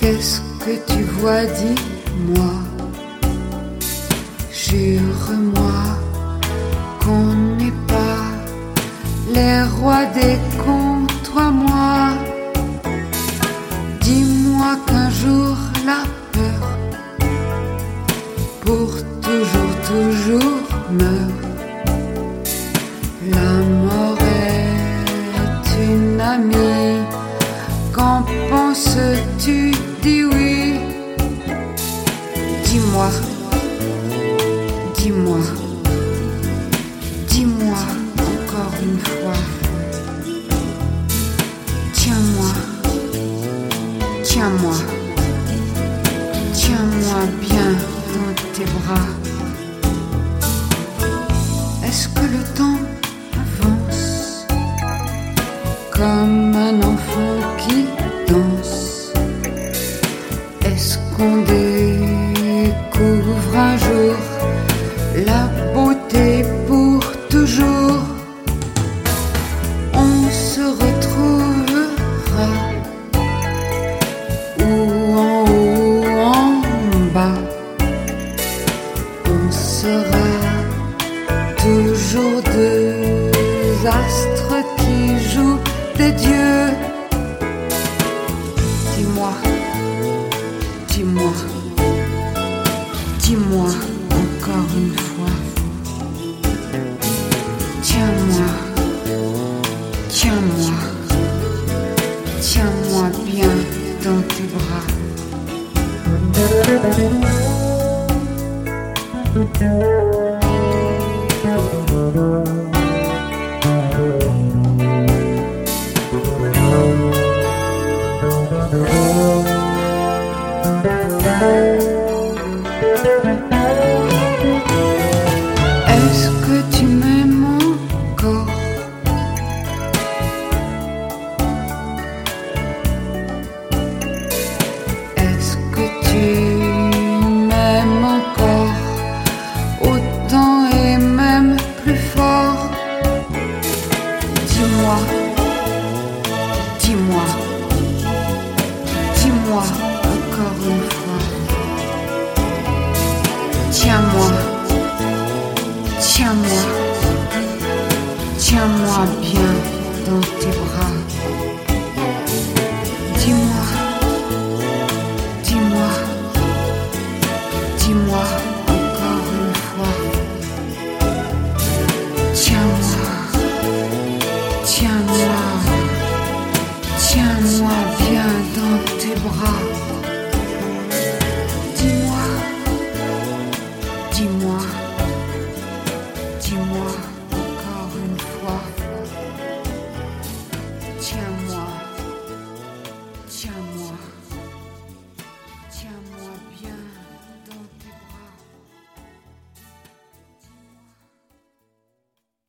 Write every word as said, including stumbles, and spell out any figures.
Qu'est-ce que tu vois, dis-moi. Jure-moi qu'on n'est pas les rois des contes, toi, moi. Dis-moi qu'un jour la peur pour toujours, toujours meurt. La mort est une amie. Qu'en penses-tu? Dis oui. Dis-moi, dis-moi, dis-moi encore une fois. Tiens-moi, tiens-moi, tiens-moi bien dans tes bras. Est-ce que le temps avance comme un enfant qui danse? Est-ce qu'on découvre un jour la beauté pour toujours? On se retrouvera ou en haut ou en bas. On sera toujours deux astres qui jouent des dieux. Dis-moi, dis-moi, dis-moi encore une fois. Tiens-moi, tiens-moi, tiens-moi bien dans tes bras. Est-ce que tu m'aimes encore? Est-ce que tu m'aimes encore autant et même plus fort? Dis-moi, dis-moi, dis-moi encore une fois. Tiens-moi, tiens-moi, tiens-moi bien dans tes bras. Dis-moi, dis-moi, dis-moi encore une fois. Tiens-moi, tiens-moi, tiens-moi bien dans tes bras. Dis-moi, dis-moi, dis-moi encore une fois. Tiens-moi, tiens-moi.